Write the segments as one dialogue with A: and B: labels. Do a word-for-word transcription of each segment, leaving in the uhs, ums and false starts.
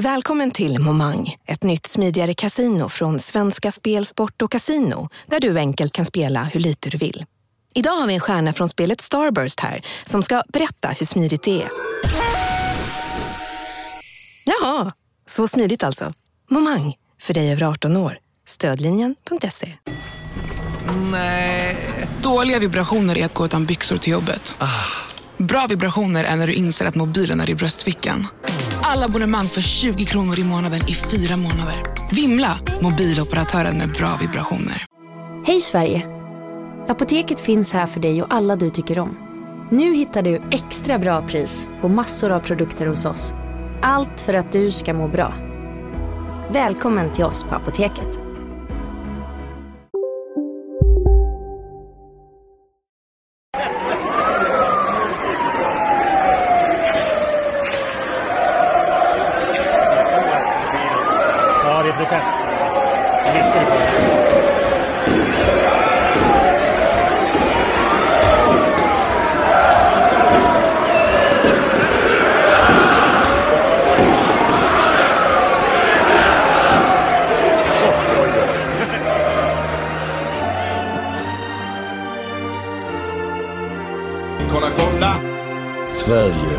A: Välkommen till Momang, ett nytt smidigare casino från Svenska Spel, Sport och Casino, där du enkelt kan spela hur lite du vill. Idag har vi en stjärna från spelet Starburst här som ska berätta hur smidigt det är. Jaha, så smidigt alltså. Momang, för dig över arton år. Stödlinjen punkt se.
B: Nej. Dåliga vibrationer är att gå utan byxor till jobbet. Ah. Bra vibrationer är när du inser att mobilen är i bröstfickan. Alla abonnemang för tjugo kronor i månaden i fyra månader. Vimla, mobiloperatören med bra vibrationer.
C: Hej Sverige! Apoteket finns här för dig och alla du tycker om. Nu hittar du extra bra pris på massor av produkter hos oss. Allt för att du ska må bra. Välkommen till oss på Apoteket.
D: Ja, det är brukar.
E: Kolla, kolla! Sverige.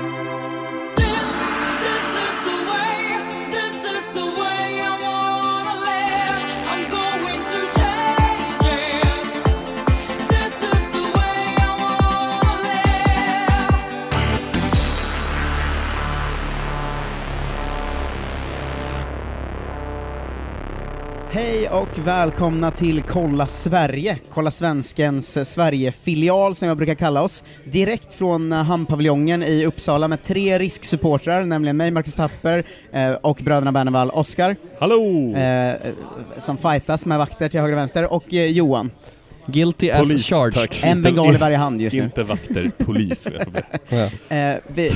F: Hej och välkomna till Kolla Sverige, Kolla Svenskens Sverige-filial som jag brukar kalla oss, direkt från Hamnpaviljongen i Uppsala med tre risksupportrar, nämligen mig, Marcus Tapper, eh, och bröderna Bernevall, Oskar.
D: Hallå!
F: Eh, som fightas med vakter till höger och vänster, och eh, Johan.
G: Guilty as
D: Polis,
G: charged.
D: tack.
F: En bengal i varje hand just nu.
D: Inte vakter, polis.
F: ja. eh, vi...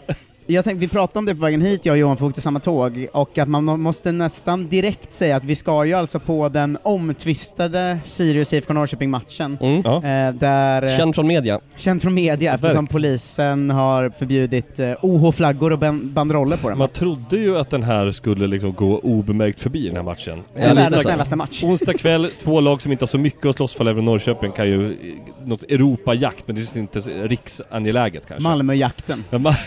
F: Jag tänkte, vi pratade om det på vägen hit, jag och Johan, för åkte samma tåg, och att man måste nästan direkt säga att vi ska ju alltså på den omtvistade Sirius I F K Norrköping-matchen.
G: Mm.
F: Eh, där,
G: Känd från media.
F: Känd från media, eftersom
D: Verk. polisen
F: har förbjudit eh, O H-flaggor och ban- banderoller på dem.
D: Man trodde ju att den här skulle liksom gå obemärkt förbi den här matchen.
F: Det är världens snällaste match.
D: Onsdag kväll, två lag som inte har så mycket att slåss för, även Norrköping kan ju något Europajakt, men det är inte riksangeläget kanske.
F: Malmöjakten.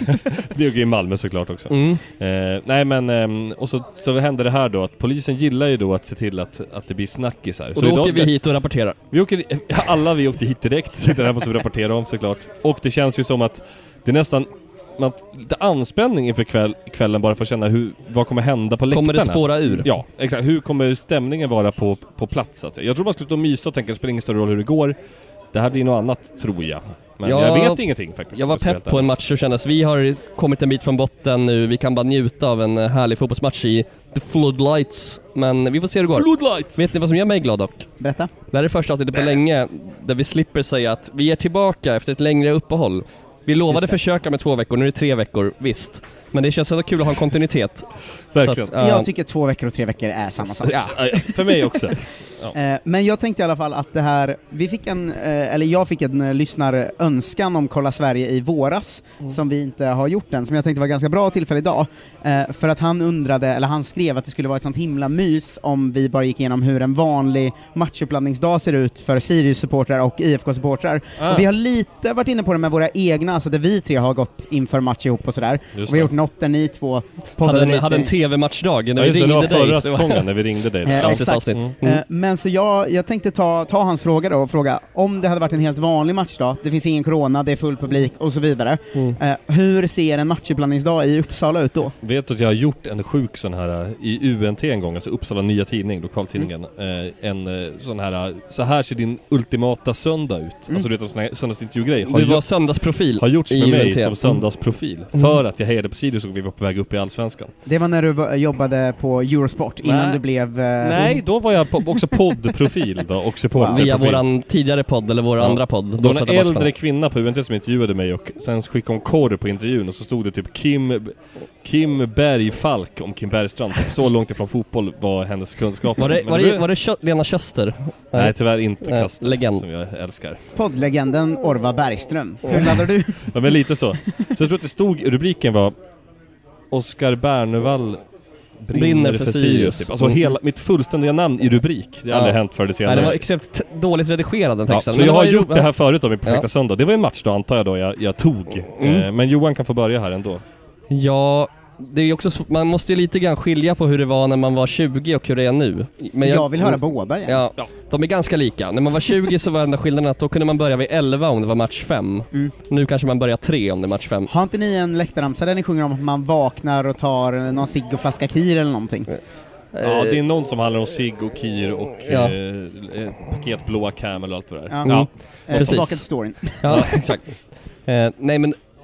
D: Det är ju i Malmö såklart också.
G: Mm.
D: Eh, nej men, eh, och så, så händer det här då att polisen gillar ju då att se till att, att det blir snackisar.
G: Och
D: så
G: då
D: idag
G: åker
D: ska,
G: vi hit och rapporterar.
D: vi åker, alla vi åkte hit direkt, det här måste vi rapportera om såklart. Och det känns ju som att det är nästan man, lite anspänning inför kväll, kvällen bara för att känna hur, vad kommer hända på läktarna.
G: Kommer det spåra ur?
D: Ja, exakt. Hur kommer stämningen vara på, på plats? Så att säga. Jag tror man skulle stå och mysa och tänka, det spelar ingen större roll hur det går. Det här blir något annat, tror jag. Men
G: Ja,
D: jag vet ingenting faktiskt.
G: Jag var pepp på en match och kände att vi har kommit en bit från botten nu. Vi kan bara njuta av en härlig fotbollsmatch i The Floodlights. Men vi får se hur det går.
D: Floodlights!
G: Vet ni vad som gör mig glad dock?
F: Berätta.
G: Det här är första avsnittet på länge där vi slipper säga att vi är tillbaka efter ett längre uppehåll. Vi lovade försöka med två veckor, nu är det tre veckor, visst. Men det känns så kul att ha en kontinuitet.
D: Verkligen.
G: Så att, uh,
F: Jag tycker två veckor och tre veckor är samma sak.
D: Ja, för mig också. Ja.
F: Eh, men jag tänkte i alla fall att det här, vi fick en, eh, eller jag fick en eh, lyssnarönskan om Kolla Sverige i våras, mm. som vi inte har gjort än, som jag tänkte var ganska bra tillfälle idag, eh, för att han undrade, eller han skrev att det skulle vara ett sånt himla mys om vi bara gick igenom hur en vanlig matchuppladdningsdag ser ut för Sirius-supportrar och I F K-supportrar.
D: Ah.
F: Och vi har lite varit inne på det med våra egna, alltså där vi tre har gått inför match ihop och sådär. Och vi har gjort något där ni två poddade
G: hade en,
F: lite.
G: hade en tv-matchdag när
D: Ja,
G: vi
D: just det,
G: ringde
D: det var förra
G: dig.
D: säsongen när vi ringde dig.
F: Eh,
G: Klassiskt
F: exakt.
G: avsnitt.
D: Mm.
F: Eh, men så jag, jag tänkte ta, ta hans fråga då och fråga om det hade varit en helt vanlig matchdag, det finns ingen corona, det är full publik och så vidare. Mm. Eh, hur ser en matchuppladdningsdag i Uppsala ut då?
D: Vet du att jag har gjort en sjuk sån här i U N T en gång, alltså Uppsala Nya Tidning, lokaltidningen. Mm. Eh, en eh, sån här, så här ser din ultimata söndag ut. Mm. Alltså du vet, en sån här söndagsintervju-grej.
G: Du var söndagsprofil.
D: Har gjorts med
G: i
D: mig
G: U N T.
D: som söndagsprofil. Mm. För att jag hejade på Sirius och vi var på väg upp i Allsvenskan.
F: Det var när du var, jobbade på Eurosport, innan
D: Nej.
F: du blev... Eh,
D: Nej, då var jag på, också poddprofil då, och supporterprofil.
G: Via våran tidigare podd, eller vår
D: Ja.
G: andra podd.
D: Då var en äldre kvinna på U N T som intervjuade mig, och sen skickade hon korr på intervjun och så stod det typ Kim, Kim Bergfalk om Kim Bergstrand. Så långt ifrån fotboll var hennes kunskap.
G: Var det, var det, var det Kö- Lena Köster?
D: Nej, tyvärr inte
G: Nej,
D: Kast,
G: legend.
D: som jag älskar.
F: Poddlegenden Orva Bergström. Hur laddar du?
D: Ja, men lite så. Så jag tror att det stod, rubriken var Oskar Bernevall brinner,
G: Brinner
D: för,
G: för
D: Sirius.
G: Sirius.
D: Typ. Alltså
G: Mm.
D: hela, mitt fullständiga namn i rubrik. Det har
G: Ja.
D: aldrig hänt för det senare.
G: Nej, det var extremt t- dåligt redigerad den
D: Ja,
G: texten.
D: så
G: Men
D: jag
G: det
D: har
G: var ju
D: gjort
G: ro-
D: det här förut om i Perfekta
G: Ja.
D: söndag. Det var en match då antar jag då jag, jag tog.
G: Mm.
D: Eh, men Johan kan få börja här ändå.
G: Ja, det är ju också sv- man måste ju lite grann skilja på hur det var när man var tjugo och hur det är nu. Men
F: Jag vill höra båda igen.
G: Ja, de är ganska lika. När man var tjugo så var enda skillnaden att då kunde man börja vid elva om det var match fem.
F: Mm.
G: Nu kanske man börjar tre om det är match fem.
F: Har inte ni en läktarramsa där ni sjunger om att man vaknar och tar någon cigg och flaska kir eller någonting?
D: Ja, det är någon som handlar om cigg och kir och
G: Ja.
D: eh, eh, paketblåa Camel och allt vad det är.
F: Ja.
G: Mm.
D: Ja.
F: Eh,
G: Precis.
F: tillbaka till storyn.
G: Ja, exakt. Eh, nej men eh,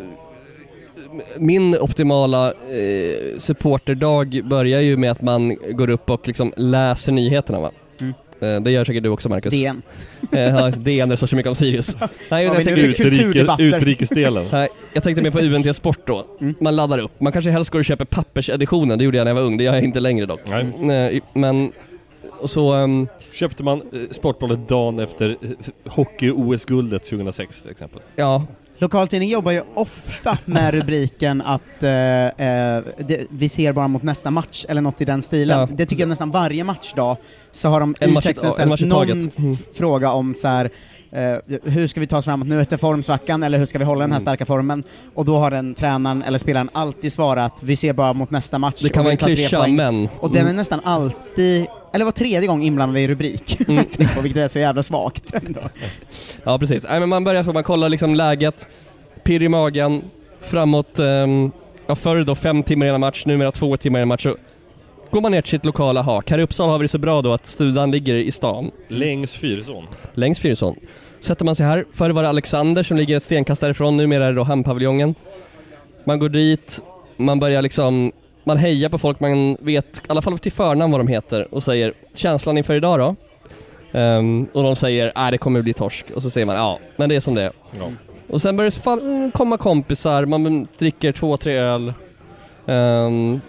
G: min optimala eh, supporterdag börjar ju med att man går upp och liksom läser nyheterna, va?
F: Mm.
G: Eh, det gör säkert du också, Marcus.
F: D N.
G: Eh, ja, D N är så mycket om Sirius. Nej, jag,
F: Vad vill
G: tänkte,
F: du?
D: Utrike,
F: Kulturdebatter.
D: utrikesdelen.
G: nej, jag tänkte mer på U N T Sport då.
F: Mm.
G: Man laddar upp. Man kanske helst går och köper papperseditionen. Det gjorde jag när jag var ung. Det gör jag inte längre dock.
D: Nej.
G: Nej, men och så ehm,
D: Köpte man eh, Sportbladet dagen efter eh, hockey-O S-guldet tjugohundrasex till exempel.
G: ja,
F: Lokaltidning jobbar ju ofta med rubriken att eh, eh, det, vi ser bara mot nästa match eller något i den stilen.
G: Ja.
F: Det tycker jag nästan varje matchdag så har de
G: En
F: i
G: match i-
F: texten
G: en match i
F: ställt någon
G: taget. Mm.
F: f- fråga om så här. Uh, hur ska vi ta oss framåt nu efter formsvackan, eller hur ska vi hålla den här
G: Mm.
F: starka formen? Och då har den tränaren eller spelaren alltid svarat vi ser bara mot nästa match.
G: det kan
F: och
G: vara
F: vi
G: en
F: tar tre
G: klyscha,
F: poäng.
G: men
F: Och den är nästan alltid, eller var tredje gång inblandad i rubrik,
G: Mm.
F: på, vilket är så jävla svagt.
G: ja, precis. Nej, men man börjar så, man kollar liksom läget, pirr i magen, framåt, um, ja, förr då fem timmar i en match, numera två timmar i en match, så går man ner till sitt lokala hak. Här i Uppsala har vi det så bra då att studan ligger i stan,
D: Längs Fyrisån.
G: längs Fyrisån. Sätter man sig här, förr var det Alexander som ligger ett stenkast därifrån, numera är det då Hamnpaviljongen. Man går dit, man börjar liksom, man hejar på folk, man vet i alla fall till förnamn vad de heter och säger känslan inför idag då. Um, och de säger, nej det kommer bli torsk. Och så säger man, ja, men det är som det är.
D: Ja.
G: Och sen börjar det fall- komma kompisar, man dricker två, tre öl. Um,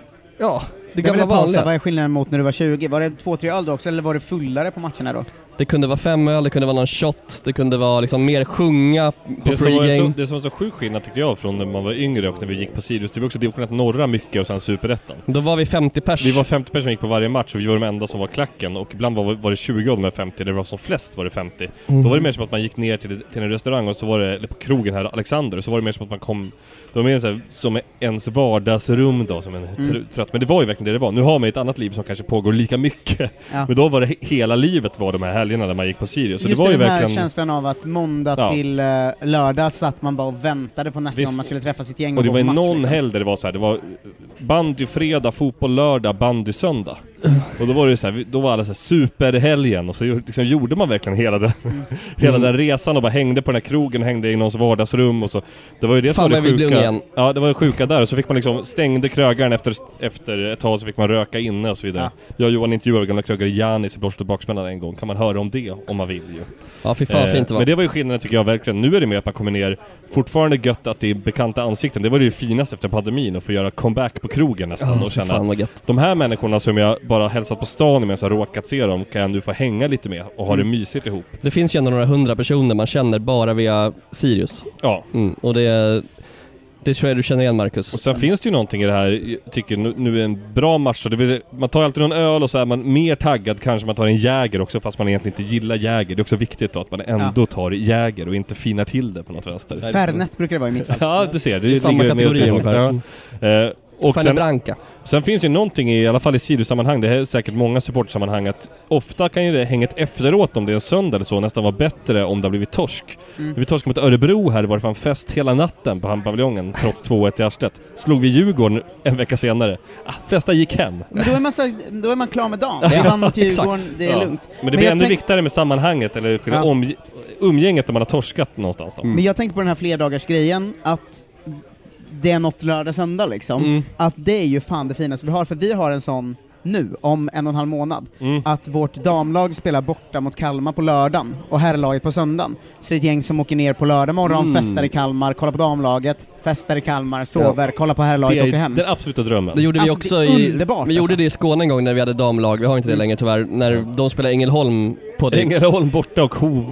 G: ja, det
F: Det gamla
G: gamla
F: pausa,
G: vanliga.
F: vad är skillnaden mot när du var tjugo? Var det två, tre öl då också, eller var det fullare på matcherna då?
G: Det kunde vara fem öl, det kunde vara någon shot, det kunde vara liksom mer sjunga på
D: Det som, var
G: pregame.
D: så, det som var så sjuk skillnad tyckte jag från när man var yngre och när vi gick på Sirius. Det var också division norra mycket och sen superettan.
G: Då var vi femtio pers.
D: Vi var femtio personer som gick på varje match och vi var de enda som var klacken. Och ibland var, var det tjugo av de här femtio, det var som flest var det femtio.
G: Mm.
D: Då var det mer som att man gick ner till, till en restaurang och så var det, eller på krogen här, Alexander, så var det mer som att man kom, det var mer så här, som ens vardagsrum då, som en
F: Mm.
D: tr- trött. Men det var ju verkligen det det var. Nu har man ett annat liv som kanske pågår lika mycket.
F: Ja.
D: Men då var det he- hela livet var de här helgerna där man gick på Sirius. Så
F: Just
D: det var
F: det,
D: ju
F: den här
D: verkligen...
F: känslan av att måndag
D: Ja.
F: till uh, lördag satt man bara och väntade på nästa
D: Visst.
F: gång man skulle träffa sitt gäng
D: Och det
F: gå
D: var
F: på
D: ju
F: match,
D: någon
F: liksom.
D: helg där det var så här, det var bandy fredag, fotboll lördag, bandy söndag. Och då var det så här, då var alla så här superhelgen och så liksom gjorde man verkligen hela den
F: Mm.
D: hela den resan och bara hängde på den här krogen och hängde i någons vardagsrum och så. Det var ju det som
G: Fan,
D: var det
G: men vi blev
D: sjuka.
G: igen.
D: Ja, det var det sjuka där och så fick man liksom stängde krögaren efter efter ett tag så fick man röka inne och så vidare. Jag och Johan intervjuade gamla krögare Janis i Blåst och baksmällan en gång. Kan man höra om det om man vill ju.
G: Ja, fy fan
D: Eh,
G: fint det var.
D: Men det var ju skillnaden tycker jag verkligen. Nu är det mer att man kommer ner, fortfarande gött att det är bekanta ansikten. Det var det ju finaste efter pandemin att få göra comeback på krogen nästan
G: Ja,
D: och
G: fy
D: känna
G: fan
D: att
G: vad gött.
D: de här människorna som jag bara hälsat på stan med så har råkat se dem kan jag nu få hänga lite med och ha det
G: Mm.
D: mysigt ihop.
G: Det finns ju ändå några hundra personer man känner bara via Sirius.
D: Ja.
G: Mm. Och det, det tror jag du känner igen, Marcus.
D: Och sen finns det ju någonting i det här, jag tycker nu, nu är en bra match så det vill, man tar alltid någon öl och så är man mer taggad kanske man tar en Jäger också fast man egentligen inte gillar Jäger. Det är också viktigt då att man ändå tar Jäger och inte finar till det på något vänster.
F: Fernet brukar det vara i mitt fall.
D: Ja, du ser. Det,
G: Det är samma
D: ligger mer åt
G: kategori
D: det hållet.
G: ungefär.
D: Ja. Eh, och
G: Fanny
D: sen,
G: Branca.
D: sen finns ju någonting i, i alla fall i Sirius-sammanhang, det är säkert många supportsammanhang att ofta kan ju det hänget efteråt om det är en söndag eller så nästan vara bättre om det har blivit torsk.
F: Mm.
D: Vi torsk mot Örebro här var det fan fest hela natten på Hamnpaviljongen trots två ett i Arslet. Slog vi Djurgården en vecka senare. Ah, flesta gick hem.
F: Men då är man, så, då är man klar med dagen. Vi vann mot Djurgården, det är
D: Ja.
F: lugnt.
D: Men det
F: Men
D: blir
F: jag
D: ännu
F: tänk-
D: viktigare med sammanhanget eller själva
F: Ja.
D: om, umgänget när man har torskat någonstans då.
G: Mm.
F: Men jag tänkte på den här flerdagarsgrejen, att det är något lördag söndag liksom.
G: Mm.
F: Att det är ju fan det finaste vi har, för vi har en sån nu, om en och en halv månad.
D: Mm.
F: Att vårt damlag spelar borta mot Kalmar på lördagen och herrlaget på söndagen. Så det är ett gäng som åker ner på lördag morgon,
G: Mm.
F: festar i Kalmar, kollar på damlaget, festar i Kalmar, sover, kollar på herrlaget och
D: Det
F: åker
D: är
F: hem.
D: den absoluta drömmen.
G: Det gjorde vi
F: Alltså,
G: också
F: det är
G: i,
F: underbart,
G: vi gjorde
F: alltså.
G: det i Skåne en gång när vi hade damlag. Vi har inte det
F: Mm.
G: längre tyvärr. När de spelade Ängelholm på det.
D: Ängelholm borta och Hov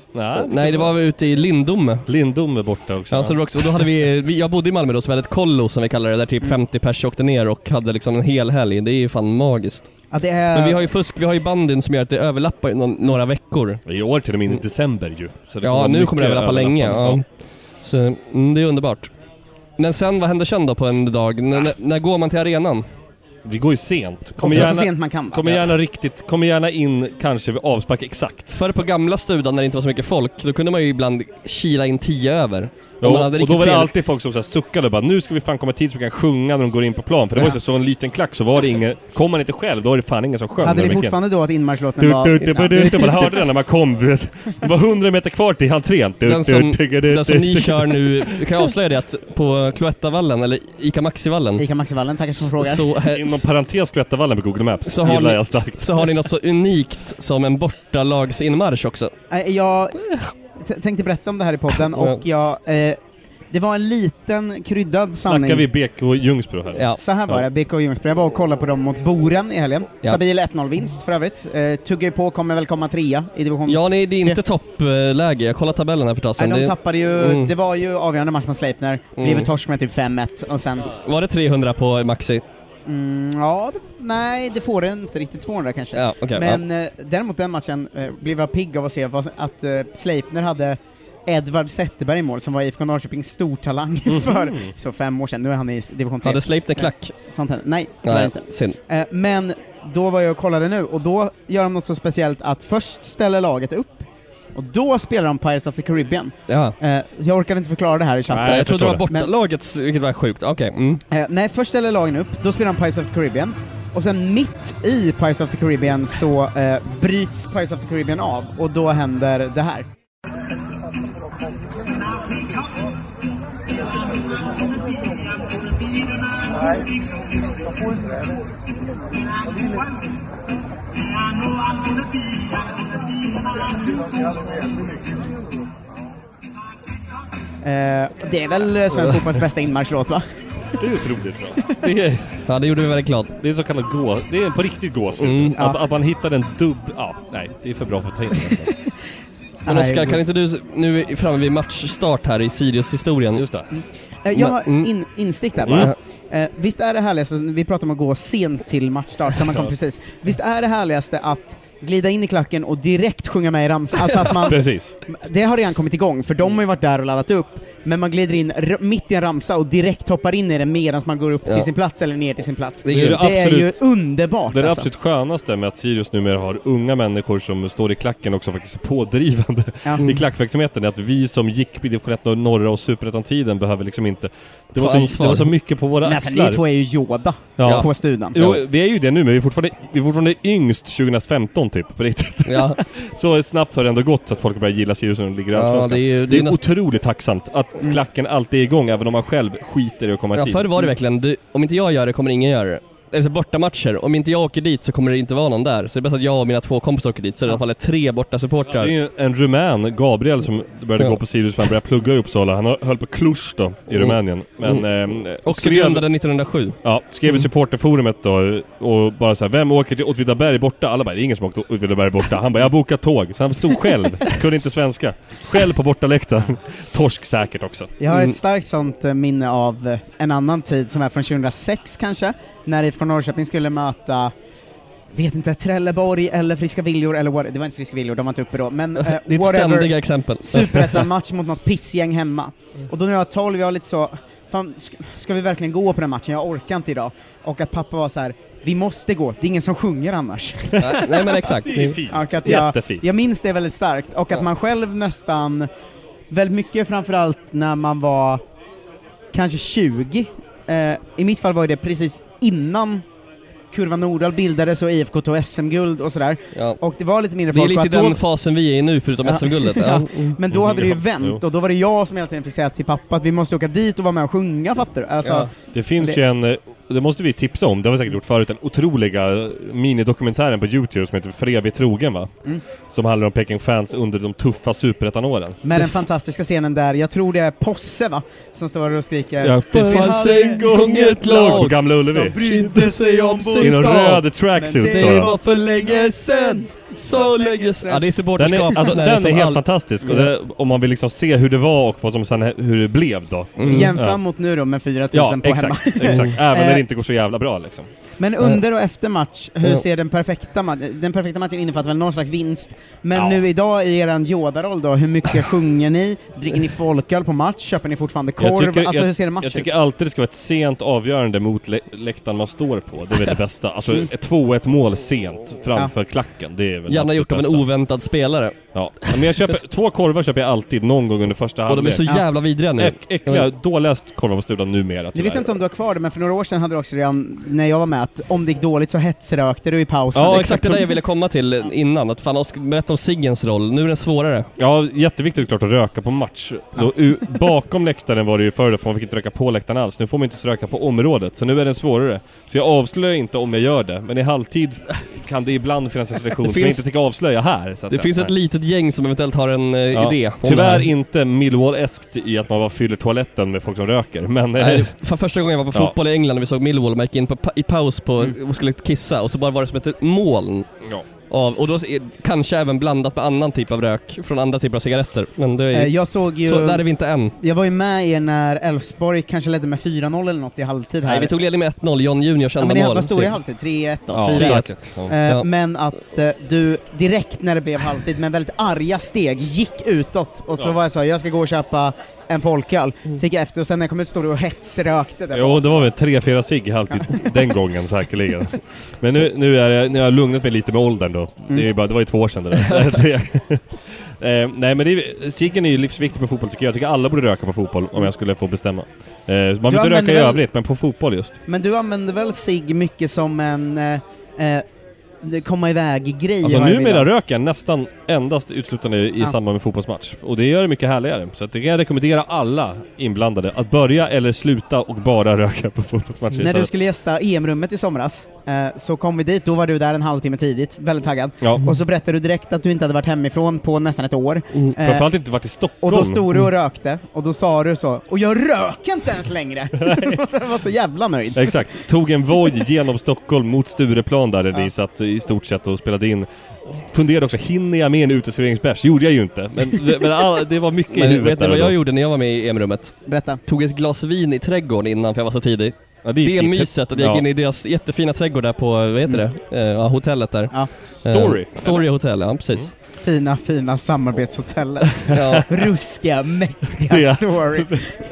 D: Nej,
G: Nej, det var vi ute i Lindome.
D: Lindome borta också.
G: Ja, så det också. Och då hade vi, vi, jag bodde i Malmö då, så vi hade ett kollo som vi kallar det, där typ femtio pers åkte ner och hade liksom en hel helg. Det är ju fan magiskt.
F: Ja, det är...
G: Men vi har ju fusk, vi har ju bandyn som gör att det överlappar någon, några veckor.
D: I år till och med i december ju. Så det
G: ja,
D: kommer
G: nu kommer det överlappa länge. Ja.
D: Ja.
G: Så mm, det är underbart. Men sen, vad händer sen då på en dag? N- n- när går man till arenan?
D: Vi går ju sent.
F: Kommer gärna, så sent man kan.
D: Kommer gärna riktigt, kommer gärna in kanske vid avspark exakt.
G: Förr på gamla studan när det inte var så mycket folk, då kunde man ju ibland kila in tio över.
D: Ja,
G: man hade
D: och då var det
G: trevligt.
D: alltid folk som så här suckade och bara, nu ska vi fan komma tid så vi kan sjunga när de går in på plan. För det var ju så, så en liten klack, så var det ingen, kom man inte själv, då var det fan ingen som sjöng.
F: Hade ni fortfarande då att inmarschlåten var...
D: Man hörde den när man kom, det var hundra meter kvar till entrén.
G: Den som, den som ni kör nu, kan jag avslöja det att på Cloettavallen, eller Ica Maxivallen.
F: Ica Maxivallen, tackar som frågar.
G: Så, eh,
D: inom parentes Cloettavallen på Google Maps,
G: så har,
D: jag
G: ni, så har ni något så unikt som en bortalagsinmarsch också.
F: Jag t- tänkte berätta om det här i podden, och jag... Eh, det var en liten kryddad sanning.
D: Snackar vi B K Ljungsbro här?
F: Ja. Så här var det, B K Ljungsbro. Jag var och kollade på dem mot Boren i helgen.
G: Ja.
F: Stabil ett noll-vinst för övrigt. Eh, tuggar på, kommer väl komma trea i division.
G: Ja, nej, det är inte toppläge. Jag kollar tabellen här för ett tag sedan.
F: Nej, de
G: det...
F: tappade ju, mm. det var ju avgörande match mot Sleipner.
G: Mm.
F: Blev torsk med typ fem ett och sen...
G: Var det trehundra på Maxi?
F: Mm, ja, det, nej, det får det inte riktigt, tvåhundra kanske.
G: Ja, okay,
F: Men
G: ja.
F: eh, däremot den matchen eh, blev jag pigg av att se vad, att eh, Sleipner hade Edvard Zetterberg i mål, som var I F K Norrköpings stortalang mm. för så fem år sedan. Nu är han i division tre.
G: Hade Sleipner klack?
F: Eh, sånt här. Nej, tyvärr inte.
G: Synd.
F: Eh, men då var jag och kollade nu, och då gör de något så speciellt att först ställer laget upp, och då spelar de Pirates of the Caribbean.
G: Ja.
F: Eh, jag orkar inte förklara det här i chatten.
G: Nej, jag, jag trodde det var
F: det.
G: bortalagets, men, vilket var sjukt. Okej. Okay. Mm.
F: Eh, nej, först ställer lagen upp, då spelar de Pirates of the Caribbean. Och sen mitt i Pirates of the Caribbean så eh, bryts Pirates of the Caribbean av, och då händer det här. Eh, det är väl svensk fotbolls bästa inmarschlåt, va?
D: Det är otroligt bra. Det är,
G: ja, det gjorde vi väldigt klart.
D: Det är så kallad gå. Det är på riktigt gås.
G: Mm,
D: att,
F: ja.
D: att man hittar en dubb. Ja, nej, det är för bra för att ta in.
G: Men Oskar, kan inte du, nu är framme vid matchstart här i Sirius-historien.
D: Just det.
F: Eh, jag har in, instick där bara. Mm. Eh, visst är det härligaste, vi pratar om att gå sent till matchstart, så man kom precis. Visst är det härligaste att glida in i klacken och direkt sjunga med i ramsan. Alltså att man,
D: precis.
F: Det har redan kommit igång, för de har ju varit där och laddat upp. Men man glider in r- mitt i en ramsa och direkt hoppar in i den medan man går upp ja. till sin plats eller ner till sin plats.
D: Det är, det
F: det
D: absolut,
F: är ju underbart.
D: Det är det
F: alltså.
D: absolut skönaste med att Sirius numera har unga människor som står i klacken också faktiskt är pådrivande ja. i klackverksamheten. Att vi som gick i division ett norra och superettan-tiden behöver liksom inte... Det var, så, det var så mycket på våra
F: men
D: axlar.
F: Ni två är ju Yoda
D: ja.
F: på studion.
D: Jo, vi är ju det nu, men vi är fortfarande, vi är fortfarande yngst tjugohundrafemton typ, på riktigt. Ja. Så snabbt har det ändå gått så att folk börjar gilla Sirius när de ligger i allsvenskan. Ja, det är, ju, det är, det är näst... otroligt tacksamt att klacken alltid är igång, även om man själv skiter i att komma
G: ja,
D: tid.
G: Förr var det verkligen, du, om inte jag gör det kommer ingen göra det. Alltså borta matcher, om inte jag åker dit så kommer det inte vara någon där. Så det är bäst att jag och mina två kompisar åker dit, så det är i alla fall tre borta supportrar.
D: Ja, det är ju en rumän, Gabriel, som började ja. gå på Sirius för han började plugga i Uppsala. Han höll på Cluj då, i mm. Rumänien. Men, mm. eh,
G: och skrev, grundade nittonhundrasju.
D: Ja, skrev i mm. supporterforumet då, och bara så här: vem åker till Åtvidaberg borta? Alla bara, det är ingen som åker till Åtvidaberg borta. Han bara, jag bokar tåg. Så han stod själv, kunde inte svenska. Själv på bortaläktaren. Torsk säkert också.
F: Jag har ett starkt sånt minne av en annan tid som är från tjugohundrasex kanske, när I F K Norrköping skulle möta, vet inte, Trelleborg eller Friska Viljor eller what, det var inte Friska Viljor, de var inte uppe då, men uh,
G: det är ett ständiga exempel.
F: Superettan match mot något pissgäng hemma. Och då när jag var tolv, jag var lite så, fan, ska, ska vi verkligen gå på den matchen? Jag orkar inte idag. Och att pappa var så här: vi måste gå, det är ingen som sjunger annars.
G: Nej, nej men exakt.
D: Det är fint.
F: Och att jag, jag minns det väldigt starkt, och att ja. man själv nästan, väldigt mycket framförallt när man var kanske tjugo, eh, i mitt fall var det precis innan Kurva Nordahl bildades och I F K tog S M-guld och sådär. Ja. Och det var lite mindre folk.
G: Det är lite
F: i
G: den
F: då...
G: fasen vi är i nu, förutom ja. S M-guldet. Ja.
F: Ja. Men då hade det ju vänt, och då var det jag som hela tiden fick säga till pappa att vi måste åka dit och vara med och sjunga, fattar du? Alltså,
D: ja. Det finns det... ju en, det måste vi tipsa om, det har vi säkert gjort förut, den otroliga minidokumentären på YouTube som heter För evigt trogen, va? Mm. Som handlar om Peking-fans under de tuffa superettan-åren.
F: Med den fantastiska scenen där, jag tror det är Posse, va? Som står och skriker:
D: ja, det fanns en gång ett lag på Gamla Ullevi
F: som brydde sig om sin
D: stad. I någon röd tracksuit.
F: Men det var för länge sen.
G: Så länge sedan. Ja, det är supporterskap.
D: Den är, alltså,
G: den
D: den
G: är
D: är helt
G: all...
D: fantastisk. Och det, om man vill liksom se hur det var och vad som sen, hur det blev då.
F: Mm. Jämför ja. mot nu då med fyra tusen ja, på
D: exakt,
F: hemma.
D: exakt. Även när det inte går så jävla bra liksom.
F: Men under och efter match, hur ser den perfekta matchen? Den perfekta matchen innefattar väl någon slags vinst. Men ja. nu idag i eran Yoda-roll då, hur mycket sjunger ni? Dricker ni folköl på match? Köper ni fortfarande korv?
D: Tycker,
F: alltså
D: jag,
F: hur ser det match
D: Jag tycker
F: ut?
D: alltid det ska vara ett sent avgörande mot lä- läktaren man står på. Det är väl det bästa. Alltså ett två ett mål sent framför ja. klacken. Det är väl
G: gärna gjort av en oväntad spelare.
D: Ja. Men jag köper, två korvar köper jag alltid någon gång under första halvlek.
G: Och de är så jävla vidriga nu.
D: Äck, äckliga, dåliga korvar på studion numera.
F: Jag vet inte om du har kvar det, men för några år sedan hade du också redan, när jag var med, att om det gick dåligt så hetsrökte du i pausen.
G: Ja, exakt det där jag ville komma till innan. Att fan, Oskar, berätta om Siggens roll. Nu är den svårare.
D: Ja, jätteviktigt klart att röka på match. Ja. Då, u- bakom läktaren var det ju förr, för man fick inte röka på läktaren alls. Nu får man inte röka på området, så nu är den svårare. Så jag avslöjar inte om jag gör det, men i halvtid kan det ibland finnas en situation finns, som jag inte tänker avslöja här. Så att
G: det
D: säga.
G: finns ett litet gäng som eventuellt har en uh, ja, idé.
D: Tyvärr inte Millwall-eskt i att man bara fyller toaletten med folk som röker. Men,
G: Nej, för första gången jag var på fotboll ja. i England och vi såg Millwall, man gick in på pa- i paus på, mm. och skulle kissa, och så bara var det som ett moln. Ja. Av, och då är, kanske även blandat med annan typ av rök från andra typer av cigaretter. Men det är,
F: jag såg ju,
G: så där är vi inte än.
F: Jag var ju med er när Elfsborg kanske ledde med fyra noll eller något i halvtid här.
G: Nej, vi tog ledning med ett noll, John Juniors enda
F: ja,
G: mål.
F: Vad stod i halvtid? tre ett då?
G: Ja,
F: fyra ett.
G: Ja.
F: Eh, men att eh, du direkt när det blev halvtid med väldigt arga steg gick utåt och så ja. var jag så, jag ska gå och köpa en folköl. Mm. Så gick jag efter och sen när jag kom ut stod du och hetsrökte där.
D: Jo, det var väl tre fyra cigg i halvtid den gången säkerligen. Men nu, nu, är jag, nu har jag lugnat mig lite med åldern då. Mm. Det, är bara, det var ju två år sedan det där. eh, nej, men det är, ciggen är ju livsviktig på fotboll tycker jag. Jag tycker alla borde röka på fotboll om jag skulle få bestämma. Eh, man vill inte röka i väl, övrigt, men på fotboll just.
F: Men du använder väl cigg mycket som en... Eh, det komma iväg-grej.
D: Alltså numera röker jag nästan endast utslutande i ja. samband med fotbollsmatch. Och det gör det mycket härligare. Så att det kan jag rekommendera alla inblandade att börja eller sluta och bara röka på fotbollsmatcher.
F: När du skulle gästa E M-rummet i somras eh, så kom vi dit, då var du där en halvtimme tidigt, väldigt taggad. Ja. Och så berättade du direkt att du inte hade varit hemifrån på nästan ett år.
D: Mm. Eh, Framförallt inte varit i Stockholm.
F: Och då stod du och rökte, och då sa du så, och jag röker inte ens längre. Jag var så jävla nöjd.
D: Exakt, tog en voj genom Stockholm mot Stureplan där ja. ni satt i stort sett och spelade in. Funderade också, hinner jag med en uteserveringsbärs? Gjorde jag ju inte. Men, men all, det var mycket
G: men,
D: i huvudet.
G: Vet ni vad jag gjorde när jag var med i E M-rummet?
F: Berätta.
G: Tog ett glas vin i trädgården innan för jag var så tidig. Ja, det är, det är myset att jag gick in i deras jättefina trädgård där på, vad heter mm. det? Uh, hotellet där. Ja.
D: Story.
G: Uh, Story Hotel, ja precis. Mm.
F: Fina, fina samarbetshotellet. Ja. Ruskiga, mäktiga ja. Story.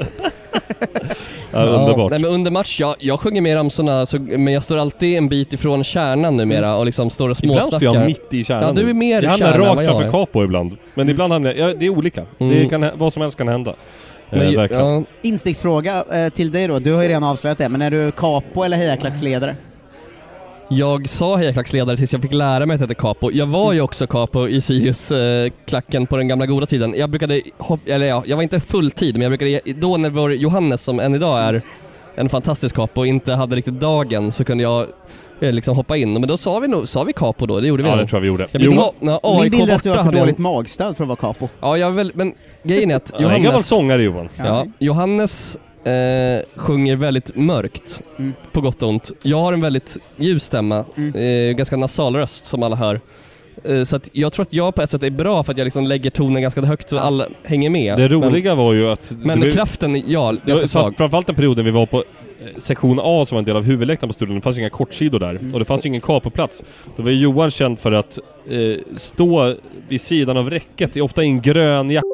D: Ja, underbart.
G: Nej, men under match, jag, jag sjunger med ramsorna, så, men jag står alltid en bit ifrån kärnan numera och liksom står och småsnackar.
D: Ibland står jag mitt i kärnan.
G: Ja, du är mer
D: jag
G: kärnan.
D: Jag hamnar rakt framför Capo ibland. Men mm. ibland hamnar jag, ja, det är olika. Mm. Det kan, vad som helst kan hända.
F: Men, eh, ja. Insticksfråga eh, till dig då, du har ju redan avslöjat det, men är du Capo eller hejaklacksledare?
G: Jag sa hejaklacksledare tills jag fick lära mig att det heter Capo. Jag var ju också Capo i Sirius-klacken eh, på den gamla goda tiden. Jag brukade, hop- eller ja, jag var inte fulltid, men jag brukade, då när vår Johannes, som än idag är en fantastisk Capo, inte hade riktigt dagen, så kunde jag eh, liksom hoppa in. Men då sa vi nog, sa vi Capo då, det gjorde vi
D: ja,
G: nog.
D: det tror jag vi gjorde.
G: Jag jo. Ha, na,
F: Min bild är att du har för dåligt magstöd för att vara Capo.
G: Ja, jag väl, men grejen är att
D: Johannes... En gammal sångare, Johan.
G: Ja, ja, Johannes... Eh, sjunger väldigt mörkt mm. på gott och ont. Jag har en väldigt ljus stämma, mm. eh, ganska nasal röst som alla hör. Eh, så att jag tror att jag på ett sätt är bra för att jag liksom lägger tonen ganska högt så alla hänger med.
D: Det roliga men, var ju att...
G: Men
D: var,
G: kraften, ja, ganska svag.
D: Framförallt den perioden vi var på sektion A som var en del av huvudläktaren på studion. Det fanns inga kortsidor där mm. och det fanns ingen Capo-plats. Då var Johan känd för att eh, stå vid sidan av räcket, ofta i en grön jacka.